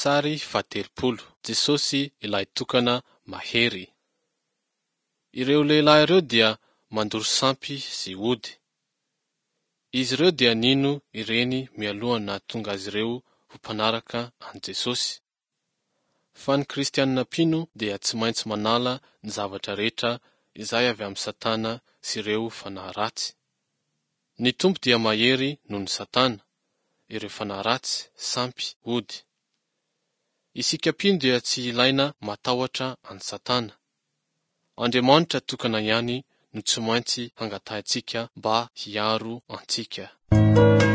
Sary 30. Jesosy ilay tokana mahery. Ireo lehilahy ireo dia mandoro sampy sy ody. Izy ireo dia nino ireny mialoha na tonga azy ireo ho mpanaraka an Jesosy. Fa ny kristianina pino dia tsy maintsy manala ny zavatra rehetra izay avy amin'ny Satana sy ireo fanahy ratsy. Ny tompo dia mahery noho ny Satana, ireo fanahy ratsy, sampy, ody. Isika pino dia tsy ilaina matahotra an Satana. Andriamanitra tokana ihany no tsy maintsy hangatahintsika mba hiaro antsika.